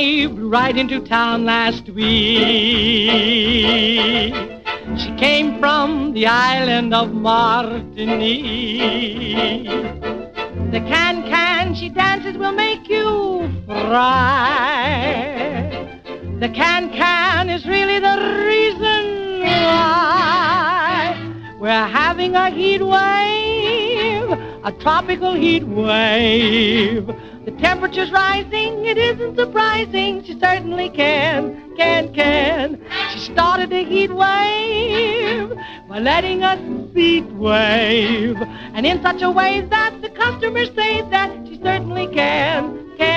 flew right into town last week. She came from the island of Martinique. The can-can she dances will make you fry. The can-can is really the reason why we're having a heat wave, a tropical heat wave. The temperature's rising, it isn't surprising, she certainly can. She started a heat wave by letting us heat wave, and in such a way that the customers say that she certainly can.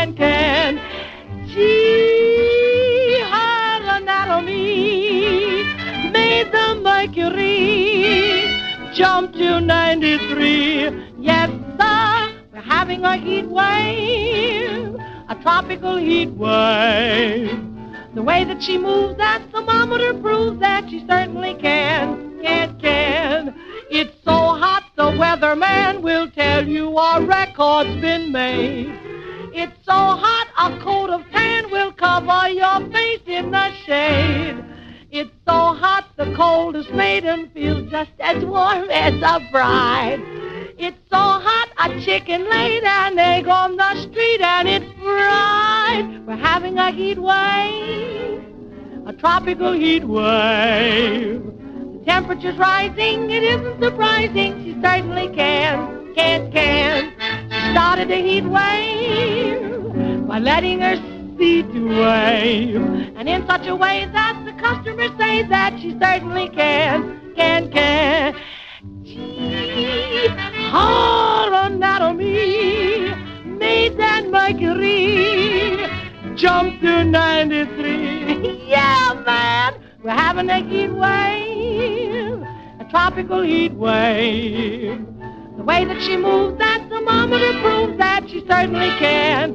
Gee, her anatomy made the mercury jump to 93. Yes, sir, we're having a heat wave, a tropical heat wave. The way that she moves, that thermometer proves that she certainly can. It's so hot, the weatherman will tell you a record's been made. It's so hot, a coat of tan will cover your face in the shade. It's so hot, the coldest maiden feels just as warm as a bride. It's so hot, a chicken laid an egg on the street and it's fried. We're having a heat wave, a tropical heat wave. The temperature's rising, it isn't surprising, she certainly can. She started a heat wave by letting her seat wave, and in such a way that the customers say that she certainly can. Gee, her anatomy made that mercury jump to 93. Yeah, man, we're having a heat wave, a tropical heat wave. The way that she moves, that thermometer proves that she certainly can.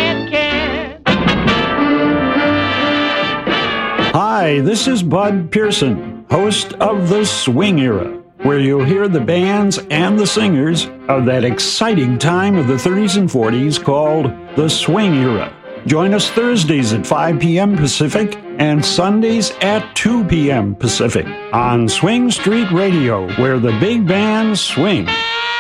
Hi, this is Bud Pearson, host of The Swing Era, where you'll hear the bands and the singers of that exciting time of the 30s and 40s called The Swing Era. Join us Thursdays at 5 p.m. Pacific and Sundays at 2 p.m. Pacific on Swing Street Radio, where the big bands swing.